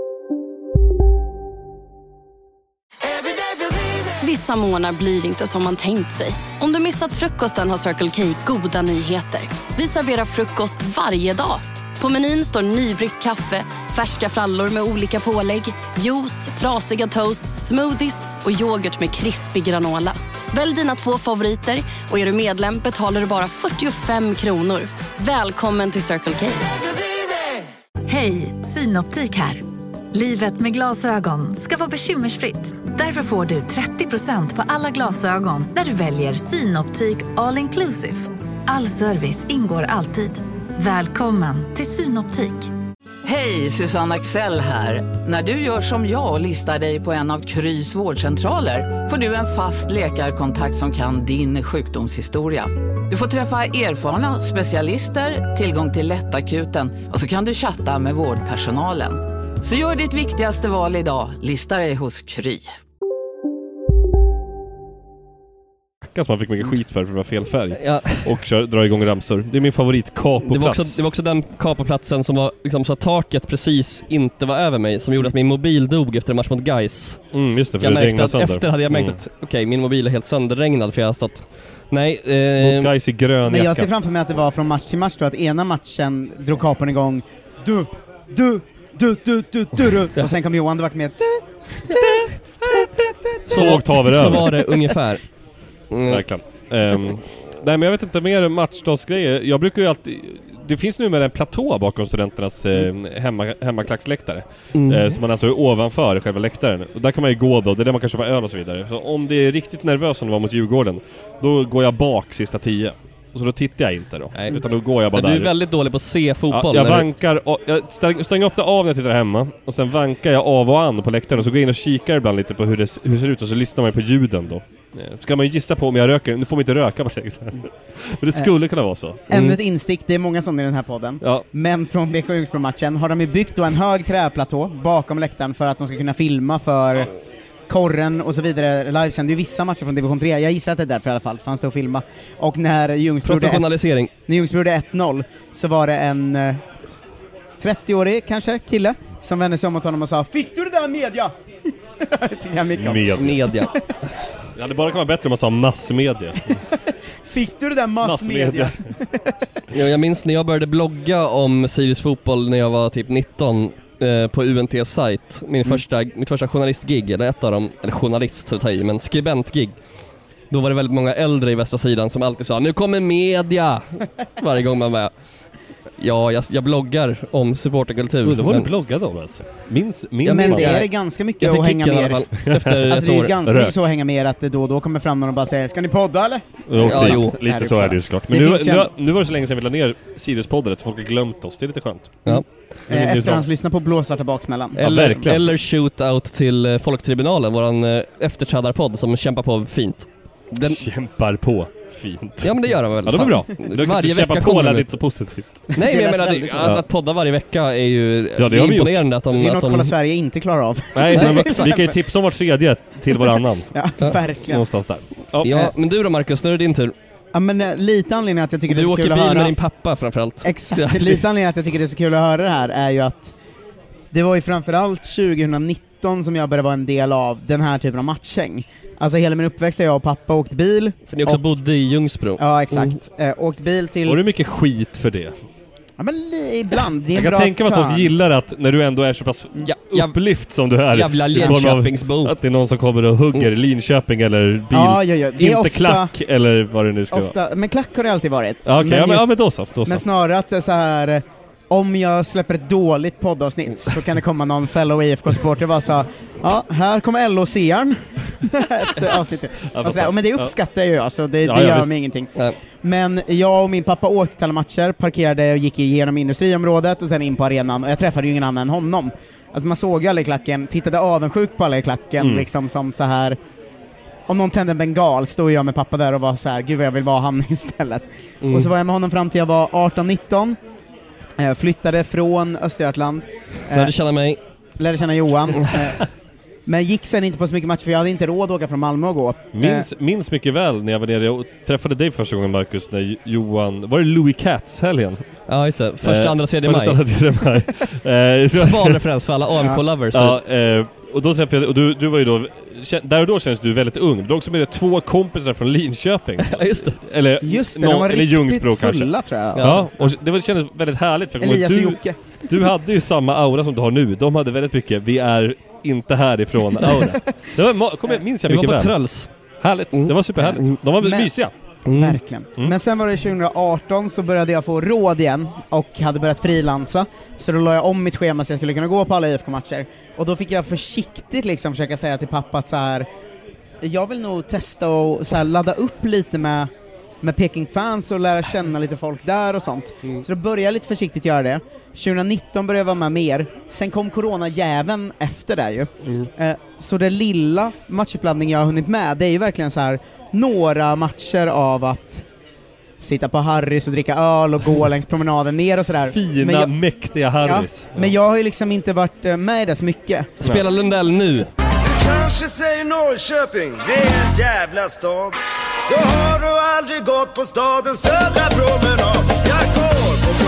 H: Vissa månader blir inte som man tänkt sig. Om du missat frukosten har Circle K goda nyheter. Vi serverar frukost varje dag. På menyn står nybryggt kaffe, färska frallor med olika pålägg, juice, frasiga toasts, smoothies och yoghurt med krispig granola. Välj dina två favoriter och är du medlem betalar du bara fyrtiofem kronor. Välkommen till Circle K.
I: Hej, Synoptik här. Livet med glasögon ska vara bekymmersfritt. Därför får du trettio procent på alla glasögon när du väljer Synoptik All Inclusive. All service ingår alltid. Välkommen till Synoptik.
J: Hej, Susanne Axel här. När du gör som jag och listar dig på en av Krys vårdcentraler får du en fast läkarkontakt som kan din sjukdomshistoria. Du får träffa erfarna specialister, tillgång till lättakuten och så kan du chatta med vårdpersonalen. Så gör ditt viktigaste val idag, lista dig hos Kry.
D: Som man fick mycket skit för för att vara fel färg.
G: Ja.
D: Och kör, dra igång ramsor. Det är min favorit kapoplats.
G: Det var också, det var också den kapoplatsen som var liksom, så att taket precis inte var över mig, som gjorde att min mobil dog efter en match mot Gais.
D: Mm, just det, för
G: jag
D: det regnade
G: att
D: sönder.
G: Efter hade jag märkt
D: mm.
G: att okej, okay, min mobil är helt sönderregnad för jag har stått. Nej, eh...
D: mot Gais i grön
F: Men jag
D: jacka.
F: ser framför mig att det var från match till match då, att ena matchen drog kapon igång du, du, du, du, du, du, du. Och sen kom Johan, det vart med du, du, du, du, du.
D: Så, så,
G: så var det ungefär.
D: Mm. Verkligen. Um, nej, men jag vet inte mer matchdagsgrejer. Jag brukar ju alltid... Det finns nu med en platå bakom studenternas eh, hemma, hemmaklacksläktare.
G: Mm.
D: Eh, som man alltså är ovanför själva läktaren. Och där kan man ju gå då, det är där man kan köpa öl och så vidare. Så om det är riktigt nervös som det var mot Djurgården, då går jag bak sista tio. Och så då tittar jag inte då. Nej. Utan då går jag bara
G: men
D: där.
G: Du är väldigt dålig på att se fotboll.
D: Ja, jag vankar, och, jag stäng, stänger ofta av när jag tittar hemma. Och sen vankar jag av och an på läktaren. Och så går jag in och kikar ibland lite på hur det, hur det ser ut. Och så lyssnar man på ljuden då. Så kan man ju gissa på om jag röker. Nu får man inte röka på läktaren. Men det skulle kunna vara så.
F: Mm.
D: Mm.
F: Ännu ett instick, det är många sådana i den här podden.
D: Ja.
F: Men från B K Ljungsbro-matchen har de ju byggt då en hög träplatå bakom läktaren för att de ska kunna filma för korren och så vidare livesänd. Det är ju vissa matcher från division tre. Jag gissar att det är därför i alla fall. Fanns det att filma. Och när Ljungsbro
G: professionalisering.
F: Ett, när Ljungsbro gjorde ett noll så var det en eh, trettio-årig kanske kille som vände sig om mot honom och sa: "Fick du det där media?" Det tycker jag mycket om.
D: Media.
G: Media.
D: Ja, det bara kan vara bättre om man sa massmedia.
F: Fick du det där massmedia? massmedia.
G: Ja, jag minns när jag började blogga om Sirius fotboll när jag var typ nitton eh, på U N T-sajt. Min mm. första, mitt första journalistgig, eller ett av dem, eller journalist att ta i, men skribentgig. Då var det väldigt många äldre i västra sidan som alltid sa: "Nu kommer media!" Varje gång man var. Ja, jag, jag bloggar om supporterkultur.
D: Undrar vad
G: men...
D: du bloggade om alltså? Minns, minns
F: ja, men
D: man.
F: det är ganska mycket
G: jag
F: att hänga med.
G: I alla fall, efter
F: alltså
G: ett
F: det är
G: år.
F: ganska
D: Rök.
F: mycket så att hänga med att det då och då kommer fram någon och bara säger: "Ska ni podda eller?"
D: Jo,
G: ja,
D: typ.
G: jo.
D: Lite så är det ju såklart. Men
F: det
D: nu, nu,
F: en...
D: nu var det så länge sedan vi la ner Sirius-podden så folk har glömt oss. Det är lite skönt.
G: Ja.
F: Eh, Efterhandslyssna på blåsvarta baksmällan.
G: Eller,
D: ja,
G: eller shootout till uh, Folktribunalen, våran uh, efterträdarpodd som kämpar på fint. Den...
D: Kämpar på fint.
G: Ja, men det gör de väl.
D: Ja, det var bra. Du
G: varje
D: kämpa
G: vecka
D: på
G: kommer
D: är
G: det
D: lite så positivt.
G: Nej, men jag menar det, att, att podda varje vecka är ju
D: ja, det
G: är
D: imponerande
G: att de...
F: Det är
G: att
F: något
G: de...
F: Kolla Sverige inte klarar av.
D: Nej, men vi kan ju tipsa om vart tredje till varannan.
F: Ja, verkligen.
D: Någonstans där. Ja,
G: ja, men du då Marcus, nu är det din tur.
F: Ja, men uh, lite anledning att jag tycker
G: du
F: det är så kul att
G: höra... Du åker bil
F: höra...
G: med din pappa framförallt.
F: Exakt, lite anledning att jag tycker det är så kul att höra det här är ju att det var ju framförallt tjugonitton som jag började vara en del av den här typen av matchhäng. Alltså hela min uppväxt är jag och pappa åkt bil.
G: För ni också
F: och...
G: bodde i Ljungsbro.
F: Ja, exakt. Mm. Eh, åkt bil till...
D: Och det är mycket skit för det.
F: Ja, men ibland. Det är
D: jag
F: en
D: kan
F: bra
D: tänka mig att folk gillar att när du ändå är så pass
G: ja,
D: upplyft som du är.
G: Jävla Linköpingsbo.
D: Att det är någon som kommer och hugger mm. Linköping eller bil.
F: Ja, ja, ja. Det är
D: inte
F: ofta,
D: klack eller vad det nu ska
F: ofta, vara. Men klack har det alltid varit.
D: Ja, okej. Okay. Ja, men, ja, men då så. Då så.
F: Men snarare att det är så här... Om jag släpper ett dåligt poddavsnitt så kan det komma någon fellow I F K-supporter och bara så: "Ja, här kommer L O C-aren." Ett avsnitt. Alltså, men det uppskattar jag ju, alltså, det,
D: ja,
F: det
D: ja,
F: gör
D: visst.
F: mig ingenting. Ja. Men jag och min pappa åkte till alla matcher, parkerade och gick igenom industriområdet och sen in på arenan, och jag träffade ju ingen annan än honom. Alltså man såg ju alla i klacken, tittade avundsjuk på alla i klacken, mm. liksom som så här. Om någon tände en bengal stod jag med pappa där och var så här: "Gud vad jag vill vara han istället." Mm. Och så var jag med honom fram till jag var arton nitton. Jag flyttade från Östergötland.
G: Lärde känna mig.
F: Lärde känna Johan. Men gick sen inte på så mycket matcher för jag hade inte råd att åka från Malmö och gå.
D: Minns, minns mycket väl när jag var nere och träffade dig första gången, Marcus, när Johan... Var det Louis Katz-helgen?
G: Ja, just det. Första, eh, andra, tredje maj.
D: Första, andra, tredje maj.
G: Sval referens för alla A M K-lovers.
D: Ja, eh, och då träffade jag... Och du, du var ju då... Där och då känns du väldigt ung. Du var också med det två kompisar från Linköping.
G: Ja, just det.
D: Eller,
F: just det,
D: no,
F: de var
D: eller Ljungsbro kanske.
F: Fulla, tror jag.
D: Ja, och det var, kändes väldigt härligt. För
F: Elias
D: du,
F: och Jocke.
D: Du hade ju samma aura som du har nu. De hade väldigt mycket, vi är inte härifrån aura. Det var, kom, minns jag mycket väl.
G: Vi var på Tröls.
D: Härligt, mm. det var superhärligt. De var
F: Men,
D: mysiga.
F: Mm. Verkligen. Mm. Men sen var det tjugoarton så började jag få råd igen och hade börjat frilansa. Så då la jag om mitt schema så jag skulle kunna gå på alla I F K-matcher. Och då fick jag försiktigt liksom försöka säga till pappa att så här, jag vill nog testa och så här ladda upp lite med med Peking-fans och lära känna lite folk där och sånt. Mm. Så då började jag lite försiktigt göra det. tjugonitton började jag vara med mer. Sen kom corona-jäveln efter det ju. Mm. Eh, så det lilla matchuppladdning jag har hunnit med, det är ju verkligen så här några matcher av att sitta på Harrys och dricka öl och gå längs promenaden ner och sådär.
D: Fina,
F: men jag,
D: mäktiga Harrys.
F: Ja, men jag har ju liksom inte varit med i det så mycket.
G: Spela Lundell nu.
E: Du kanske säger Norrköping, det är en jävla stad. Då har du aldrig gått på stadens södra promenad. Jag går på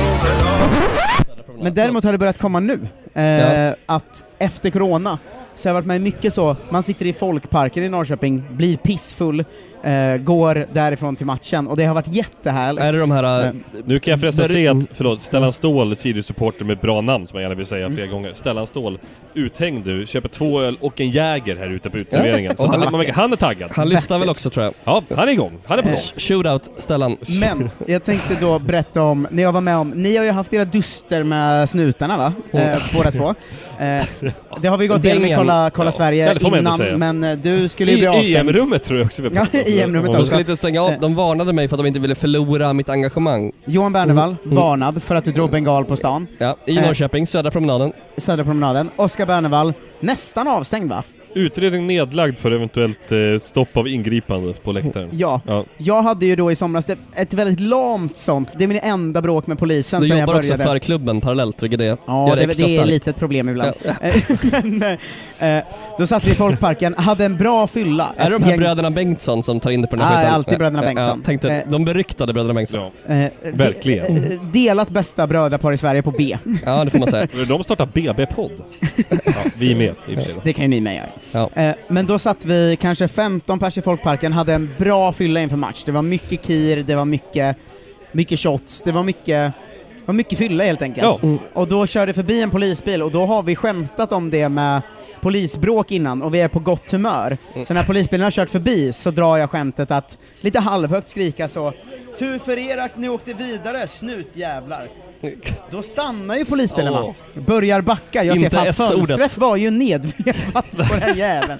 E: promenad.
F: Men däremot har det börjat komma nu. Eh, ja. Att efter corona så har jag varit med mycket så. Man sitter i folkparken i Norrköping, blir pissfull, eh, går därifrån till matchen. Och det har varit jättehärligt.
G: Är det de här... Äh,
D: nu kan jag förresten se att, förlåt, Stellan Ståhl, Sirius-supporter med bra namn som jag gärna vill säga flera mm. gånger. Stellan Ståhl, uthängd du, köper två öl och en jäger här ute på utserveringen. Ja. Så han, man, han är taggad.
G: Han lyssnar väl också, tror jag.
D: Ja, han är igång. Han är på gång.
G: Eh, Shootout, Stellan.
F: Men jag tänkte då berätta om, när jag var med om, ni har ju haft era duster med snutarna, va?
G: Mm.
F: Eh, båda två. Eh, det har vi gått igenom med Kolla, kolla ja. Sverige ja, innan, men du skulle ju bli avstängd.
D: I E M-rummet tror jag också vi
F: ja, i E M-rummet också.
G: De skulle inte stänga av. De varnade mig för att de inte ville förlora mitt engagemang.
F: Johan Bernevall mm. varnad för att du drog bengal på stan.
G: Ja, i Norrköping, Södra promenaden.
F: Södra promenaden. Oskar Bernevall, nästan avstängd, va?
D: Utredning nedlagd för eventuellt eh, stopp av ingripande på läktaren.
F: Ja. ja, jag hade ju då i somras ett väldigt lamt sånt. Det är min enda bråk med polisen.
G: Du
F: jobbar
G: jag också för klubben parallellt, vilket det
F: ja, gör det, det, det är lite ett problem ibland. Ja. Men, eh, då satt vi i folkparken, hade en bra fylla.
G: Är det de här gäng... bröderna Bengtsson som tar in det på den här
F: skiten? Nej, alltid bröderna
G: ja,
F: Bengtsson.
G: Ja, tänkte, eh, de beryktade bröderna Bengtsson.
D: Ja. Eh, Verkligen.
F: De, delat bästa brödrapar i Sverige på B.
G: Ja, det får man säga.
D: De startar B B-podd. Ja, vi är med. I
F: det kan ju ni med göra. Ja. Eh, men då satt vi kanske femton pers i folkparken, hade en bra fylla inför match. Det var mycket kir, det var mycket, mycket shots, det var mycket, det var mycket fylla helt enkelt. Ja. Mm. Och då körde förbi en polisbil och då har vi skämtat om det med polisbråk innan och vi är på gott humör. Mm. Så när polisbilen har kört förbi så drar jag skämtet att lite halvhögt skrika så: tur för er att ni åkte vidare, snutjävlar. Då stannar ju polisbilen, oh. börjar backa. Jag
G: Inte
F: ser att fönstret var ju nedvevat på den jäveln.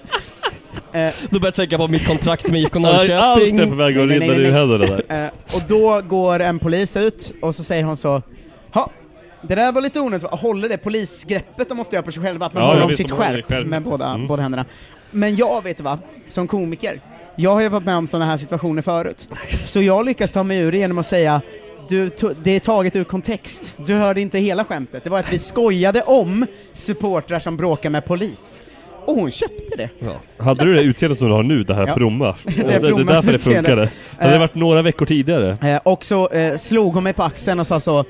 G: Eh, du börjar tänka på mitt kontrakt med I K Norrköping.
D: Allt är på väg att rinna i händerna där.
F: Eh, och då går en polis ut och så säger hon så: ha, det där var lite onödigt. Håller det polisgreppet de ofta gör på sig själva, att man ja, håller om sitt skärp med båda, mm. båda händerna. Men jag vet vad, som komiker, jag har ju varit med om sådana här situationer förut. Så jag lyckas ta mig ur det genom att säga: Du, det är taget ur kontext. Du hörde inte hela skämtet. Det var att vi skojade om supportrar som bråkar med polis. Och hon köpte det.
D: Ja. Hade du det utseendet som du har nu, det här ja. fromma? Det är, det är därför det funkade. Uh, hade det varit några veckor tidigare?
F: Uh, och så uh, slog hon mig på axeln och sa så: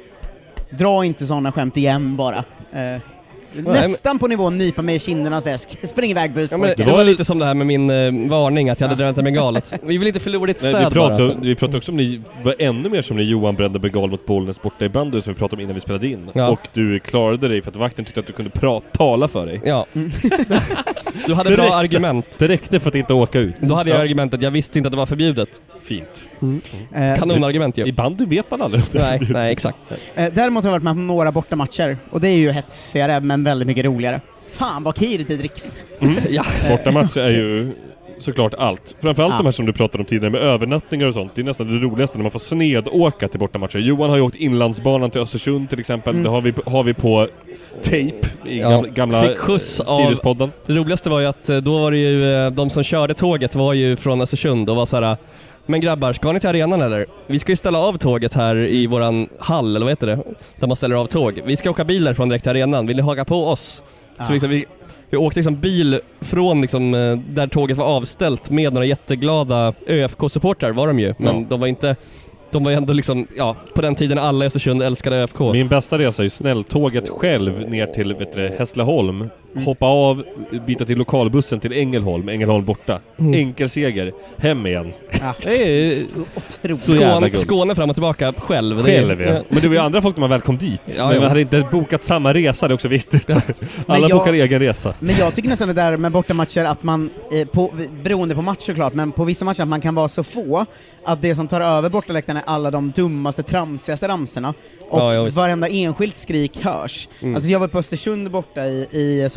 F: dra inte sådana skämt igen bara. Uh, Nästan på nivån nypa mig i kinderna och säga: spring iväg bus.
G: Ja, det var lite som det här med min uh, varning att jag hade drömt en bengalet. Vi vill inte förlora ditt stöd.
D: Nej, vi pratade, bara, alltså. Vi pratade också om ni var ännu mer som när Johan brände bengal mot Bollnäs borta i bandy som vi pratade om innan vi spelade in. Ja. Och du klarade dig för att vakten tyckte att du kunde prata, tala för dig.
G: Ja. Du hade bra
D: räckte,
G: argument.
D: Det räckte för att inte åka ut.
G: Då hade jag ja. argumentet, jag visste inte att det var förbjudet.
D: Fint.
G: Mm. Mm. Kanonargument ju.
D: I bandy vet man aldrig.
G: Nej, nej, exakt.
F: Eh, däremot har jag varit med på några bortamatcher och det är ju hetsigare men väldigt mycket roligare. Fan vad kirigt det dricks.
D: Mm. Ja. Bortamatcher är ju såklart allt. Framförallt ja. de här som du pratade om tidigare med övernattningar och sånt. Det är nästan det roligaste när man får snedåka till bortamatcher. Johan har ju åkt inlandsbanan till Östersund till exempel. Mm. Det har vi, har vi på tape i ja. gamla, gamla
G: Fick skjuts av
D: Sirius-podden.
G: Det roligaste var ju att då var det ju de som körde tåget var ju från Östersund och var så här: men grabbar, ska ni till arenan eller? Vi ska ju ställa av tåget här i våran hall, eller vad heter det? Där man ställer av tåg. Vi ska åka bilar från direkt till arenan. Vill ni haka på oss? Ja. Så liksom vi, vi åkte liksom bil från liksom, där tåget var avställt med några jätteglada Ö F K-supportrar var de ju. Men ja. de var inte... De var ju ändå liksom, ja, på den tiden alla i Östersund älskade Ö F K.
D: Min bästa resa är ju snälltåget själv ner till vet du, Hässleholm. Mm. Hoppa av, byta till lokalbussen till Ängelholm. Ängelholm borta. Mm. Enkel seger. Hem igen.
F: Ah.
D: Det är
G: Skåne, Skåne fram och tillbaka själv.
D: Själv, ja. Men det var ju andra folk när man väl kom dit. Ja, men man hade inte bokat samma resa, det är också viktigt. Alla jag, bokar egen resa.
F: Men jag tycker nästan det där med bortamatcher att man, eh, på, beroende på match såklart, men på vissa matcher att man kan vara så få att det som tar över bortaläktarna är alla de dummaste, tramsigaste ramserna. Och ja, varenda enskilt skrik hörs. Mm. Alltså jag var på Östersund borta i, i sommar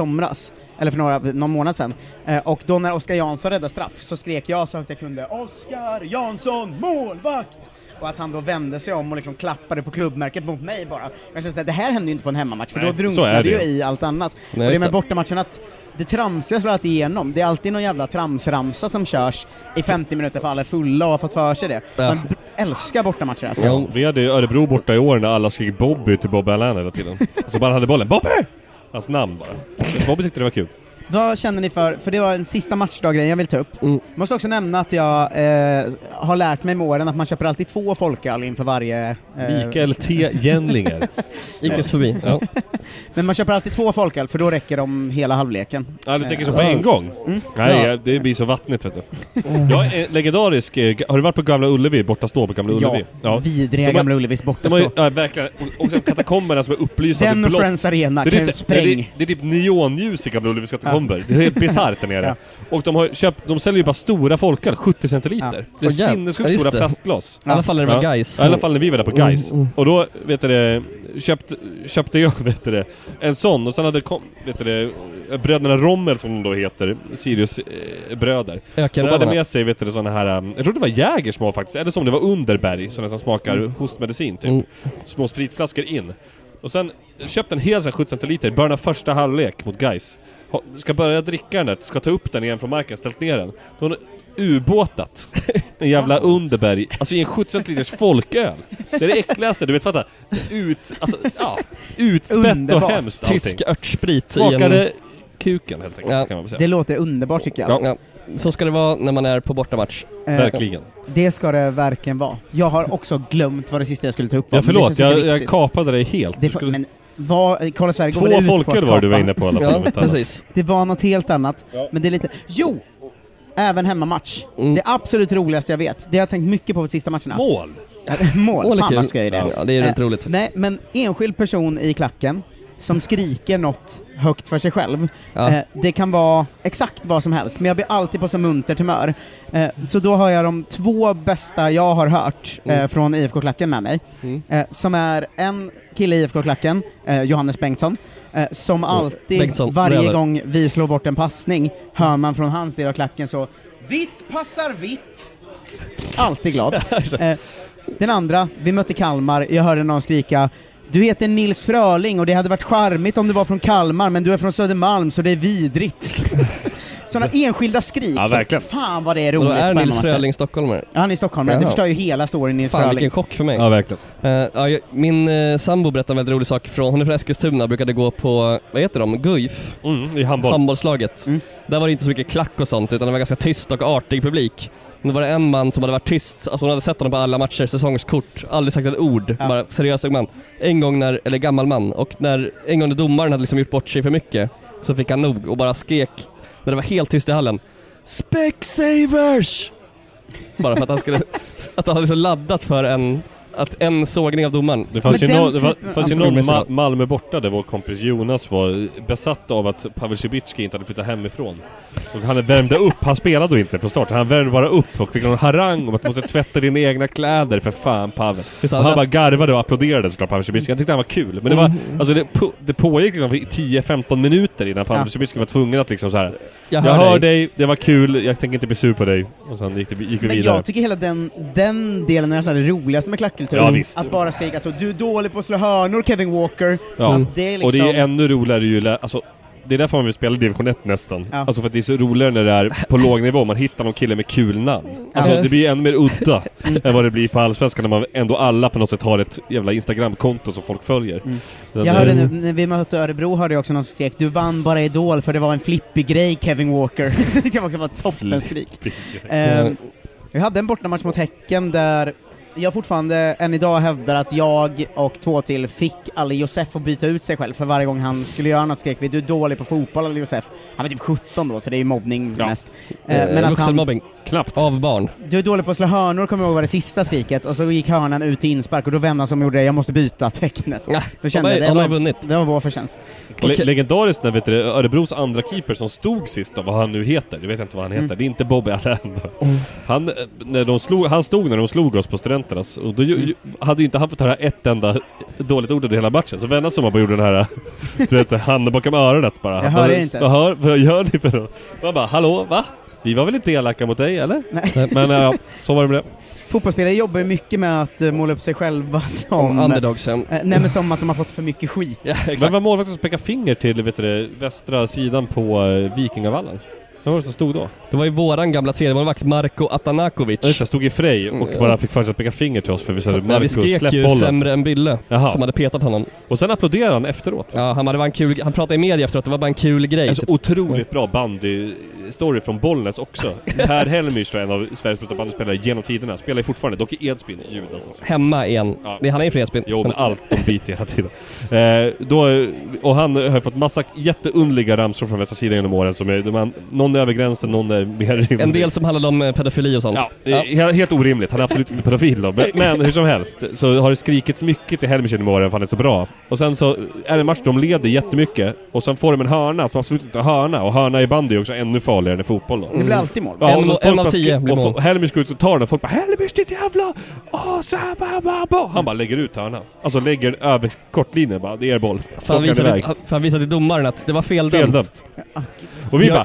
F: somras, eller för några, någon månad sedan. Eh, och då när Oskar Jansson räddade straff så skrek jag så högt jag kunde: Oskar Jansson, målvakt! Och att han då vände sig om och liksom klappade på klubbmärket mot mig bara. Jag kände att det här händer ju inte på en hemmamatch, för
D: Nej,
F: då drunknade det ju i allt annat.
G: Nej,
F: och det med
G: det.
F: bortamatchen att det tramsiga slår alltid igenom. Det är alltid någon jävla tramsramsa som körs i femtio minuter för alla är fulla och har fått för sig det.
G: Ja.
F: Man b- älskar bortamatcher alltså.
G: Ja.
D: Vi hade ju Örebro borta i år när alla skrek Bobby till Bobby Allen hela tiden. Så bara hade bollen, Bobby! Hans namn bara. Bobby tyckte det var kul.
F: Vad känner ni för, för det var en sista matchdag-grej jag vill ta upp.
G: Mm.
F: Måste också nämna att jag eh, har lärt mig med åren att man köper alltid två folköl inför varje... Eh,
D: Mikael T. Jenlinger.
G: Gick oss förbi. Ja.
F: Men man köper alltid två folköl för då räcker de hela halvleken.
D: Ja, du tänker så
F: Eh,
D: på en gång?
F: Mm.
D: Nej,
G: Ja.
D: det blir så vattnigt vet du. Jag är legendarisk. eh, Har du varit på Gamla Ullevi? Borta stå på Gamla Ullevi?
F: Ja, vidriga
D: De har-
F: Gamla Ullevis borta
D: De har ju,
F: stå.
D: ja, verkligen. Och också katakomberna som är upplysta.
F: Den och
D: blått.
F: Friends Arena
D: Det är,
F: kan ju
D: typ, det,
F: spräng.
D: är, det är typ neonljus i Gamla Ullevis katakomber. Det är helt bisarrt där nere.
F: Ja.
D: Och de har köpt, de säljer ju bara stora folköl, sjuttio centiliter.
F: Ja.
D: Det är
G: Åh, jävlar.
D: sinnessjukt
G: Ja, just
D: stora
G: det.
D: plastglas.
G: I alla fall när det var Gais.
D: Ja, i alla fall när vi var där på Gais.
G: Mm, mm.
D: Och då, vet du det, köpt, köpte jag, vet du det, en sån. Och sen hade kom, vet du det, bröderna Rommel som de då heter, Sirius eh, bröder.
G: Ökar
D: De hade
G: rövarna.
D: med sig, vet du, såna här, um, jag tror det var Jägersmå faktiskt, eller som det var Underberg, såna som smakar
F: Mm.
D: hostmedicin typ.
G: Mm.
D: Små spritflaskor in. Och sen köpte en hel sån här sjuttio centiliter, början av första halvlek mot Gais. Ha, ska börja dricka den där, ska ta upp den igen från marken, ställt ner den. Då har hon ubåtat en jävla Underberg, alltså i en sjuttio centiliters folköl. Det är det äckligaste, du vet, fatta. Ut, alltså, ja, utspätt
F: Underbart.
D: och hemskt allting.
G: Tysk örtsprit i
D: Smakade
G: en...
D: kuken helt enkelt,
G: Ja.
D: kan man väl säga.
F: Det låter underbart tycker jag.
G: Ja, ja. Så ska det vara när man är på bortamatch.
F: Eh,
D: Verkligen.
F: Det ska det verkligen vara. Jag har också glömt vad det sista jag skulle ta upp var.
D: Ja,
F: men det
D: förlåt,
F: känns inte
D: jag, jag
F: viktigt.
D: kapade dig helt.
F: Det
D: Du
F: får,
D: skulle-
F: men vad, Kolla Sverige går
D: Två
F: väl ut på
D: folköl
F: att
D: var du var
F: kapa.
D: inne på i alla fall.
G: Ja,
D: om inte annat.
G: precis.
F: Det var något helt annat,
D: Ja.
F: men det är lite... Jo! Även hemmamatch.
G: Mm.
F: Det absolut roligaste jag vet. Det har jag tänkt mycket på de sista matcherna.
D: Mål!
F: Mål,
G: Mål är
F: fan
G: kul.
F: vad ska jag det.
G: Ja, det är rätt
F: Eh,
G: roligt.
F: Nej, men enskild person i klacken som skriker något högt för sig själv.
G: Ja.
F: Eh, det kan vara exakt vad som helst, men jag blir alltid på så munter humör. Eh, så då har jag de två bästa jag har hört eh,
G: Mm.
F: från I F K-klacken med mig.
G: Mm.
F: Eh, som är en kille i I F K-klacken, eh, Johannes Bengtsson, eh, som alltid,
G: Bengtsson,
F: varje
G: bröder.
F: gång vi slår bort en passning, hör man från hans del av klacken så: vitt passar vitt! Alltid glad. eh, den andra, vi mötte Kalmar, jag hörde någon skrika: du heter Nils Fröling och det hade varit charmigt om du var från Kalmar, men du är från Södermalm så det är vidrigt. Sådana enskilda skrik.
D: Ja, verkligen.
F: Fan vad det är
G: Och då
F: roligt.
G: är
F: på
G: Nils
F: hemmamatcher.
G: Fröling stockholmare.
F: Ja, han är i Stockholm, men det
G: Jaha.
F: förstör ju hela storyn Nils
G: Fan,
F: Fröling.
G: vilken chock för mig.
D: Ja, verkligen.
G: Eh, ja, jag- min uh, sambo berättade en väldigt rolig sak från, hon är från Eskilstuna, brukade gå på, vad heter de, Guif,
D: Mm, i handboll.
G: handbollslaget.
F: Mm.
G: Där var det inte så mycket klack och sånt, utan det var ganska tyst och artig publik. Nu var det en man som hade varit tyst, alltså hon hade sett honom på alla matcher, säsongskort, aldrig sagt ett ord,
F: Ja.
G: bara seriös ung man. En gång när, eller gammal man, och när en gång när domaren hade liksom gjort bort sig för mycket, så fick han nog och bara skrek, när det var helt tyst i hallen: Specsavers! Bara för att han skulle, att han hade så laddat för en, att en sågning av domaren.
D: Det fanns
F: Men
D: ju,
F: den
D: no, det var,
F: typen-
D: fanns ju
G: Ja,
D: någon
G: för-
D: Ma- Malmö borta där vår kompis Jonas var besatt av att Pavel Cibicki inte hade flyttat hemifrån. Och han värmde upp, han spelade då inte från start, han värmde bara upp och fick någon harang om att du måste tvätta dina egna kläder för fan Pavel.
G: Visst,
D: Och han
G: han
D: bara
G: läst-
D: garvade och applåderade såklart Pavel Cibicki. Jag tyckte han var kul, men det var, alltså det, på, det pågick liksom i tio femton minuter innan Pavel
F: Ja.
D: Cibicki var tvungen att liksom så här.
G: Jag
D: Jag
G: hör,
D: hör
G: dig.
D: dig, det var kul, jag tänker inte bli sur på dig. Och sen gick, det, gick vi
F: Men
D: vidare.
F: jag tycker hela den, den delen är så här det roligaste med klackkultur.
D: Ja, visst.
F: Att bara skrika så: du är dålig på att slå hörnor, Kevin Walker.
D: Ja.
F: Att det är liksom...
D: Och det är ännu roligare ju, lä- alltså det är därför man vill spela i division ett nästan.
F: Ja.
D: Alltså för att det är så roligare när det är på låg nivå, man hittar någon kille med kul namn. Alltså
G: Ja.
D: det blir ännu mer udda än vad det blir på Allsvenskan när man ändå alla på något sätt har ett jävla Instagram-konto som folk följer.
F: Mm.
D: Den
F: Jag
D: där-
F: hörde nu, när vi mötte Örebro hörde jag också någon skrek: du vann bara Idol för det var en flippig grej, Kevin Walker. Det tyckte jag också var ett toppenskrik. Ehm, Vi hade en bortamatch mot Häcken där jag fortfarande än idag hävdar att jag och två till fick Ali Josef att byta ut sig själv, för varje gång han skulle göra något skrek vi: du är dålig på fotboll, Ali Josef. Han var typ sjutton då, så det är ju mobbning
D: Ja.
F: mest.
G: Eh,
F: Ehm, men att han,
G: vuxenmobbing.
D: Knappt.
G: Av barn.
F: Du är dålig på att slå hörnor, kommer jag ihåg var det sista skriket, och så gick hörnan ut i inspark och då vände han som gjorde det, jag måste byta tecknet.
G: Ja,
F: då kände
G: jag,
F: det,
G: det,
F: var,
G: vunnit.
F: det var vår förtjänst.
D: Le- legendariskt när vet du, Örebros andra keeper som stod sist då, vad han nu heter, jag vet inte vad han heter, mm. det är inte Bobby Allen. Mm. Han, när de slog, han stod när de slog oss på Studenternas, och då ju, hade ju inte han fått höra ett enda dåligt ord i hela matchen, så vände som man bara gjorde den här du vet, handen bakom öronet bara.
F: Jag hör det inte.
D: Vad, hör, vad gör ni för något? Man bara, hallå, va? Vi var väl inte elaka mot dig, eller?
F: Nej.
D: Men ja, så var det med det.
F: Fotbollsspelare jobbar ju mycket med att uh, måla upp sig själva som...
G: underdogs.
F: Uh, nej, men som att de har fått för mycket skit.
G: Ja, exakt.
D: Men vad målvakten som pekar finger till vet du, västra sidan på uh, Vikingavallen? Vad var det som stod då?
G: Det var ju våran gamla tredjemålvakt Marko Atanakovic.
D: Ja, jag stod i Frej och bara fick för sig att peka finger till oss för vi sa Marko,
G: ja, vi skrek ju
D: bollen.
G: Sämre än Bille. Jaha. Som hade petat honom.
D: Och sen applåderade han efteråt.
G: Ja, han, hade var en kul, han pratade i media efteråt, det var bara en kul grej.
D: Alltså
G: typ.
D: otroligt bra bandy-story från Bollnäs också. Per Helmich är en av Sveriges bästa bandyspelare genom tiderna. Spelar ju fortfarande, dock i Edsbyn ljud alltså.
G: Hemma igen. Ja. Det, han är ju från Edsbyn.
D: Jo, men allt de byter hela tiden. Eh, då, och han har fått massa jätteundliga ramsor från västra sidan genom åren som är, man, någon är över gränsen, någon är mer rimlig.
G: En del som handlar om pedofili och sånt.
D: Ja, ja. Helt, helt orimligt. Han är absolut inte pedofil då. Men, men hur som helst så har det skrikits mycket till Helmich genom åren för han är så bra. Och sen så är det en match de leder jättemycket och sen får de en hörna som absolut inte är hörna, och hörna i bandy är också ännu farligare än fotboll då.
F: Det blir alltid mål.
D: Ja,
G: en,
D: och
G: en av tio blir mål.
D: Och Helmich går ut och tar den och folk bara Helmich ditt jävla åh, så här, ba, ba, ba. Han bara lägger ut hörna. Alltså lägger den över kortlinjen bara, det är boll.
G: För han visade, för han visade till domaren att det var fel dömt.
D: dömt. Och vi bara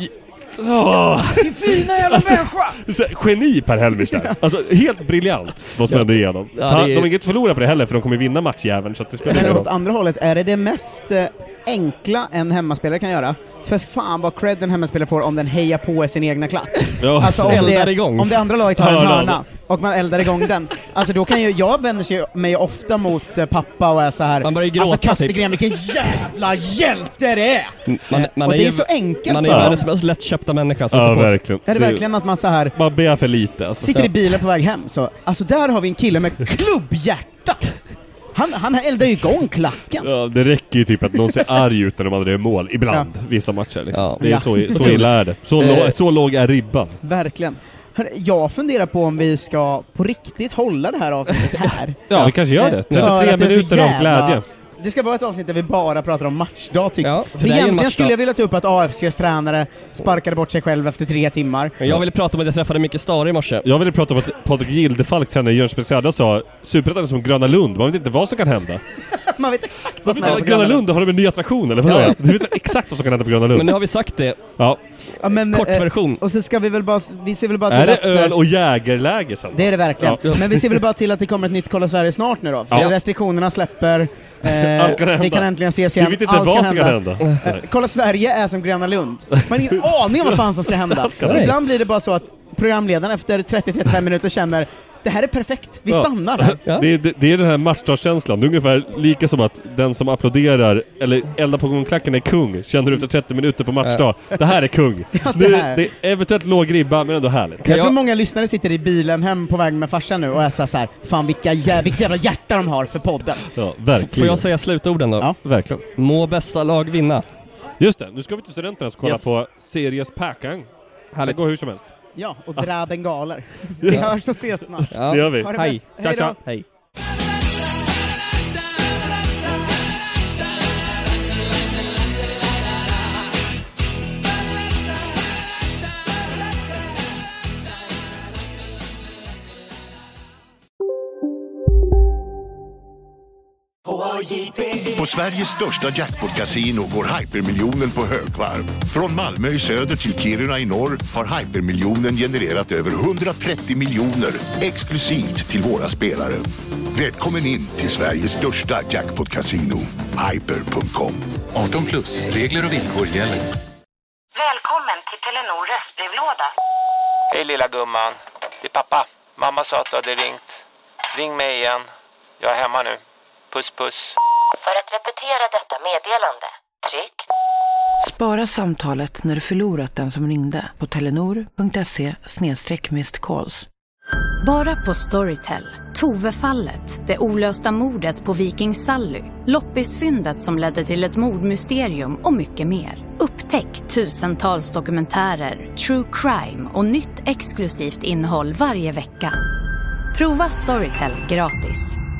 F: åh, din fina jävla människa!
D: Geni Per Helmich där. Alltså helt briljant vad som hände igenom. Ja, är... De har inget förlora på det heller för de kommer vinna matchjäveln, så att det spelar ingen roll.
F: Men åt andra hållet är det det mest eh, enkla en hemmaspelare kan göra. För fan vad cred en hemmaspelare får om den hejar på sin egna klack.
D: Ja.
F: Alltså om
G: eldar
F: det,
G: igång.
F: om det andra laget har en hörna och man eldar igång den. Alltså då kan ju, jag vänder mig ofta mot eh, pappa och är så här.
G: Man börjar gråta.
F: Alltså Kastegren, vilken jävla hjälte det är!
G: Man, man
F: och
G: är
F: det
G: ju,
F: är så enkelt.
G: Man är världens mest lättköpta människa. Så
D: ja,
G: så
D: verkligen.
F: Är det verkligen att man så här
D: man ber för lite alltså.
F: Sitter i bilen på väg hem så, alltså där har vi en kille med klubbhjärta. Han, han eldar ju igång klacken.
D: Ja, det räcker ju typ att någon ser arg ut när de andra gör mål ibland, ja. Vissa matcher liksom. Ja. Det är ja. så, så illa är det. Så, eh. så låg är ribban.
F: Verkligen. Jag funderar på om vi ska på riktigt hålla det här avsnittet här.
D: Ja, vi kanske gör det. trettiotre minuter av glädje.
F: Det ska vara ett avsnitt där vi bara pratar om matchdag tycker
G: ja,
F: jag. Egentligen skulle jag vilja ta upp att A F C:s tränare sparkade bort sig själv efter tre timmar.
G: Jag ville prata om att jag träffade Micke Stare i morse.
D: Jag ville prata om att Patrik Gildefalk, tränare i Jönköpings Södra, sa Superettan är som Gröna Lund. Man vet inte vad som kan hända.
F: Man vet exakt vad som
D: händer
F: på
D: Gröna Lund. Har de en ny attraktion eller vad? Ja. Du vet exakt vad som kan hända på Gröna Lund.
G: Men nu har vi sagt det.
D: Ja.
F: Ja, men,
G: kortversion.
F: Eh, och så ska vi väl bara vi ser väl bara
D: till
F: är
D: att, det öl och jägerläge sen?
F: Det är det verkligen. Ja. Men vi ser väl bara till att det kommer ett nytt Kolla Sverige snart nu då. För ja. Restriktionerna släpper. Eh,
D: Allt kan hända.
F: Vi kan äntligen ses igen.
D: Vi vet inte
F: Allt
D: vad
F: kan
D: som kan hända. hända.
F: Eh, Kolla Sverige är som Gröna Lund. Man har ingen aning om vad fan som ska hända. Ibland blir det bara så att programledaren efter trettio till trettiofem minuter känner det här är perfekt, vi ja. stannar här.
D: Ja. Det, är, det, det är den här matchdagskänslan. Det är ungefär lika som att den som applåderar eller eldar på gång klacken är kung. Känner du efter trettio minuter på matchdag. Ja. Det här är kung. Ja, det, det, här. det är eventuellt låg ribba, men ändå härligt.
F: Jag tror många lyssnare sitter i bilen hem på väg med farsan nu och är så här, fan vilka jä- vilka jävla hjärta de har för podden.
D: Ja, verkligen.
G: Får jag säga slutorden då?
D: Ja, verkligen.
G: Må bästa lag vinna.
D: Just det, nu ska vi till Studenterna och kolla yes. på Series Päkang.
G: Härligt.
D: Det går hur som helst.
F: Ja, och dra bengaler. Vi hörs och ses snart.
D: Ja. Det gör vi.
F: Ha det
G: Hej.
F: Hej då.
G: Hej.
K: På Sveriges största jackpot-casino går hypermiljonen på högvarv. Från Malmö i söder till Kiruna i norr har hypermiljonen genererat över hundratrettio miljoner exklusivt till våra spelare. Välkommen in till Sveriges största jackpot-casino, hyper punkt com.
L: arton plus, regler och villkor gäller.
M: Välkommen till Telenor röstbrevlåda.
N: Hej lilla gumman, det är pappa. Mamma sa att du hade ringt. Ring mig igen, jag är hemma nu. Puss puss.
M: För att repetera detta meddelande, tryck.
O: Spara samtalet när du förlorat den som ringde på telenor punkt se slash missed calls.
C: Bara på Storytel. Tovefallet, det olösta mordet på Viking Sally, loppisfyndet som ledde till ett mordmysterium och mycket mer. Upptäck tusentals dokumentärer, true crime och nytt exklusivt innehåll varje vecka. Prova Storytel gratis.